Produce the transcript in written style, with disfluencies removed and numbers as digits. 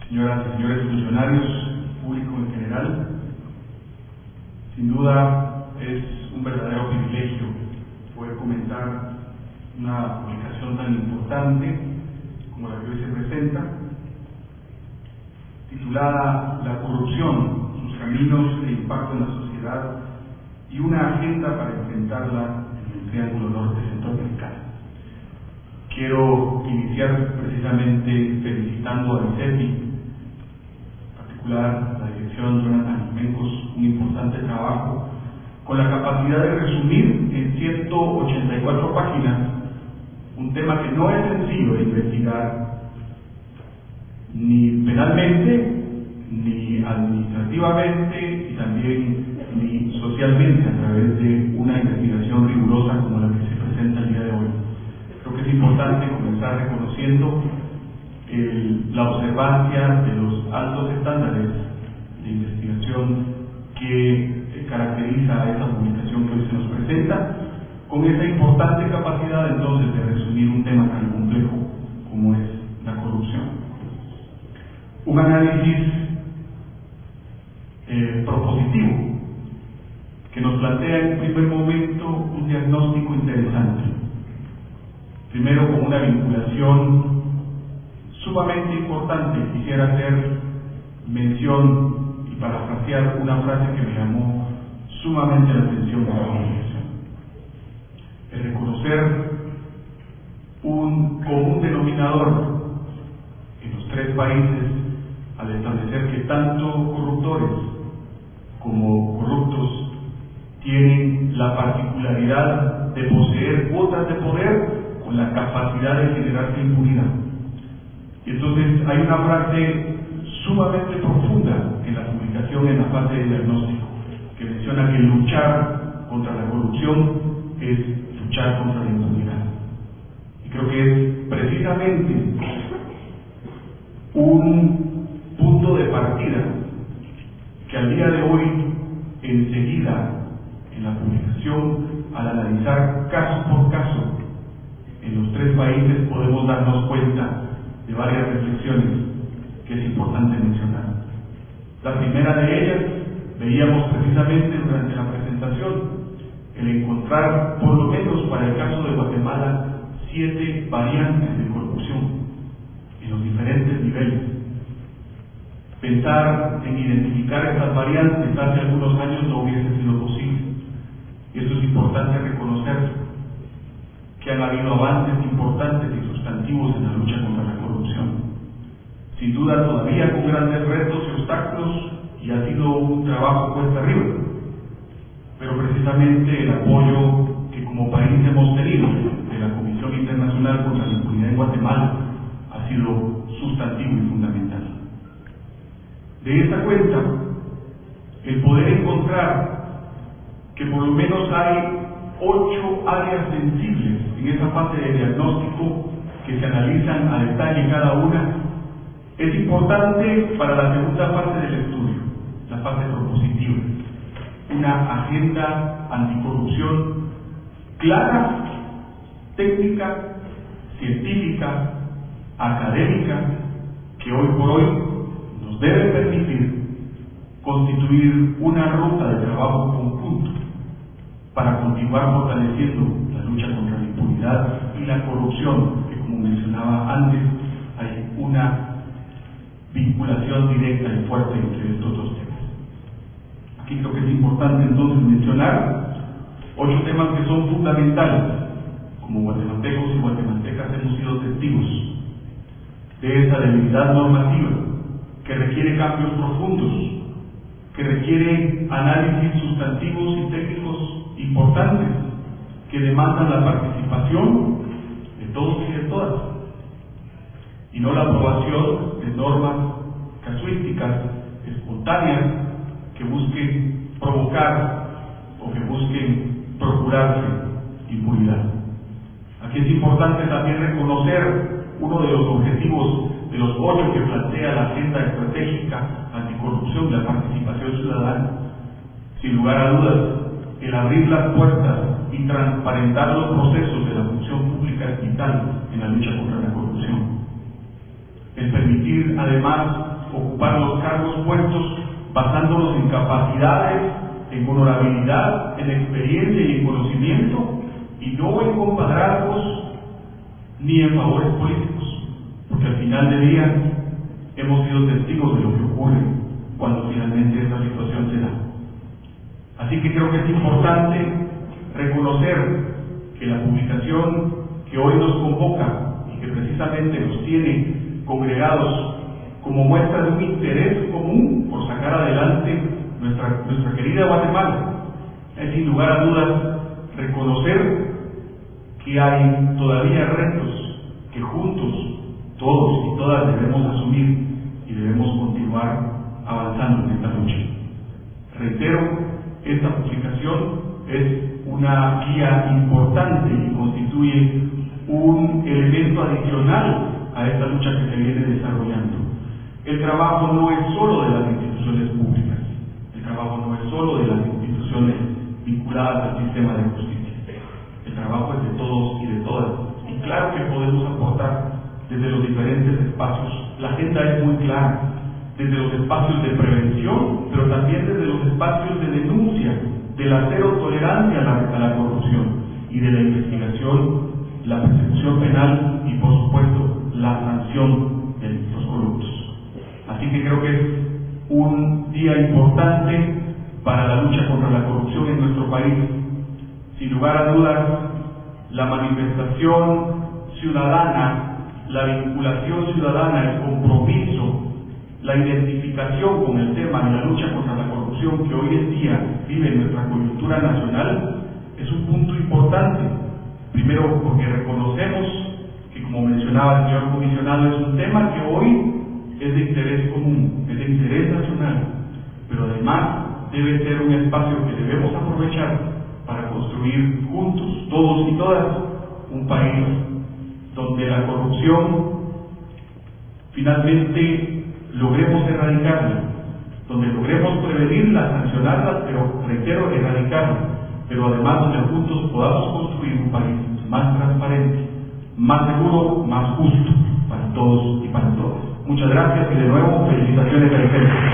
señoras y señores funcionarios, público en general. Sin duda es un verdadero privilegio poder comentar una publicación tan importante como la que hoy se presenta, titulada La corrupción, sus caminos e impacto en la sociedad y una agenda para enfrentarla en el Triángulo Norte Centroamericano. Quiero iniciar precisamente felicitando a ICETI, en particular la dirección Jonathan Jiménez, un importante trabajo con la capacidad de resumir en 184 páginas un tema que no es sencillo de investigar ni penalmente, ni administrativamente y también ni socialmente a través de una investigación rigurosa como la que se presenta el día de hoy. Creo que es importante comenzar reconociendo la observancia de los altos estándares de investigación que caracteriza a esta publicación que hoy se nos presenta, con esa importante capacidad entonces de resumir un tema tan complejo como es la corrupción. Un análisis propositivo que nos plantea en primer momento un diagnóstico interesante. Primero, con una vinculación sumamente importante, quisiera hacer mención y parafrasear una frase que me llamó sumamente la atención de la publicación. El reconocer un común denominador en los tres países al establecer que tanto corruptores como corruptos tienen la particularidad de poseer cuotas de poder con la capacidad de generarse impunidad. Y entonces hay una frase sumamente profunda en la publicación, en la fase de diagnóstico, que menciona que luchar contra la corrupción es luchar contra la impunidad. Y creo que es precisamente un punto de partida que al día de hoy, enseguida, en la publicación, al analizar caso por caso en los tres países, podemos darnos cuenta de varias reflexiones que es importante mencionar. La primera de ellas, veíamos precisamente durante la presentación, el encontrar, por lo menos para el caso de Guatemala, 7 variantes de corrupción en los diferentes niveles. Pensar en identificar estas variantes hace algunos años no hubiese sido posible. Y esto es importante reconocer, que han habido avances importantes y sustantivos en la lucha contra la corrupción. Sin duda todavía con grandes retos y obstáculos, y ha sido un trabajo cuesta arriba. Pero precisamente el apoyo que como país hemos tenido de la Comisión Internacional contra la Impunidad en Guatemala ha sido sustantivo y fundamental. De esta cuenta, el poder encontrar que por lo menos hay 8 áreas sensibles en esa fase de diagnóstico que se analizan a detalle cada una, es importante para la segunda fase del estudio, la fase propositiva. Una agenda anticorrupción clara, técnica, científica, académica, que hoy por hoy nos debe permitir constituir una ruta de trabajo conjunto para continuar fortaleciendo la lucha contra la impunidad y la corrupción, que como mencionaba antes, hay una vinculación directa y fuerte entre estos dos temas. Aquí creo que es importante entonces mencionar 8 temas que son fundamentales. Como guatemaltecos y guatemaltecas hemos sido testigos de esa debilidad normativa que requiere cambios profundos, que requiere análisis sustantivos y técnicos importantes, que demandan la participación de todos y de todas, y no la aprobación de normas casuísticas, espontáneas, que busquen provocar o que busquen procurarse impunidad. Aquí es importante también reconocer uno de los objetivos de los 8 que plantea la Agenda Estratégica Anticorrupción, la participación ciudadana. Sin lugar a dudas, el abrir las puertas y transparentar los procesos de la función pública es vital en la lucha contra la corrupción. El permitir, además, ocupar los cargos puestos basándonos en capacidades, en honorabilidad, en experiencia y en conocimiento, y no en compadrazgos ni en favores políticos, porque al final del día hemos sido testigos de lo que ocurre cuando finalmente esta situación se da. Así que creo que es importante reconocer que la publicación que hoy nos convoca y que precisamente nos tiene congregados como muestra de un interés común por sacar adelante nuestra querida Guatemala, es sin lugar a dudas reconocer que hay todavía retos que juntos todos y todas debemos asumir y debemos continuar avanzando en esta lucha. Reitero, esta publicación es una guía importante y constituye un elemento adicional a esta lucha que se viene desarrollando. El trabajo no es solo de las instituciones públicas, el trabajo no es solo de las instituciones vinculadas al sistema de justicia, el trabajo es de todos y de todas, y claro que podemos aportar desde los diferentes espacios. La agenda es muy clara, desde los espacios de prevención, pero también desde los espacios de denuncia, de la cero tolerancia a la corrupción y de la investigación, la persecución penal y por supuesto la sanción de los corruptos. Así que creo que es un día importante para la lucha contra la corrupción en nuestro país. Sin lugar a dudas, la manifestación ciudadana, la vinculación ciudadana, el compromiso, la identificación con el tema de la lucha contra la corrupción que hoy en día vive nuestra coyuntura nacional es un punto importante. Primero, porque reconocemos que, como mencionaba el señor comisionado, es un tema que hoy es de interés común, es de interés nacional, pero además debe ser un espacio que debemos aprovechar para construir juntos, todos y todas, un país donde la corrupción finalmente logremos erradicarla, donde logremos prevenirla, sancionarla, pero reitero, erradicarla, pero además donde juntos podamos construir un país más transparente, más seguro, más justo para todos y para todas. Muchas gracias y de nuevo felicitaciones a ustedes.